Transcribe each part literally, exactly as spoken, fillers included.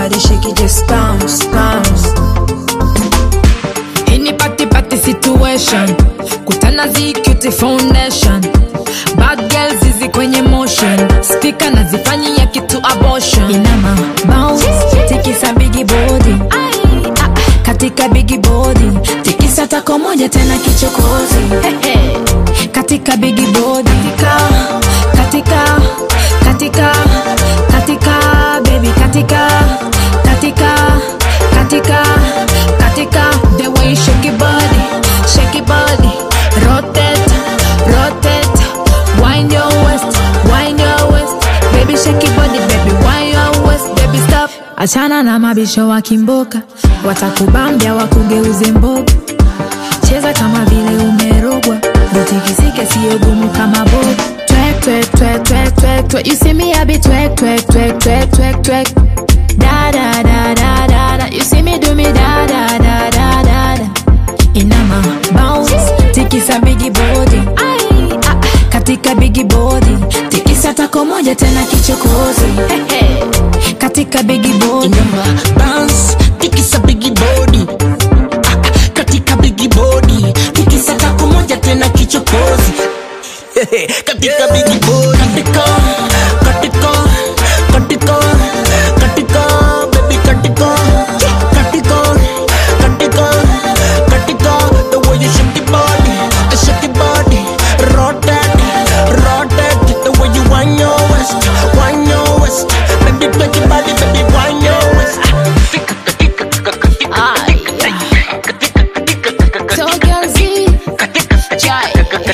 body, shake it, just bounce, bounce. Any party party situation, kutana zi cute foundation. Bad girls zizi kwenye motion, speaker na zifanyia kitu abortion. Inama bounce, tikisa bigi body, katika bigi body, tikisa tako moja tena kichokozi. Hey, hey. Katika bigi body, katika, katika, katika, katika, baby katika, katika, katika, katika. The way you shake your body, shake your body, rotate, rotate, wind your waist, wind your waist, baby shake your body, baby wind your waist, baby stop. Achana na mabisho wa kimboka, watakubambia wakugeuze mboga. Cheza kama vile umerogwa, rutikisike siyo gumu kama boga. Twerk, twerk, twerk, twerk, twerk, twerk. You see me I be twerk, twerk, twerk, twerk, twerk, twerk. Da da da da da da. You see me do me da da da da da da. Inama bounce, tikisa bigi body, ai, ah, katika bigi body, tikisa tako moja tena kichokozi. Hey, hey. Katika bigi body, inama bounce, tikisa bigi body, ah, katika bigi body, tikisa tako moja tena kichokozi. Katika bigi body, katika, katika, katika, katika, baby katika, katika, katika, katika. The way you shake your body, shake your body, rotate, rotate. The way you wind your waist, wind your waist, baby take your body, baby wind your waist. so girl Z, Jai.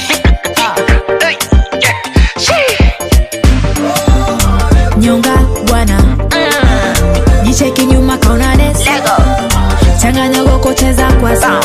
Nyonga bwana, jicheki nyuma kauna desi, changanya goko cheza kwa saa.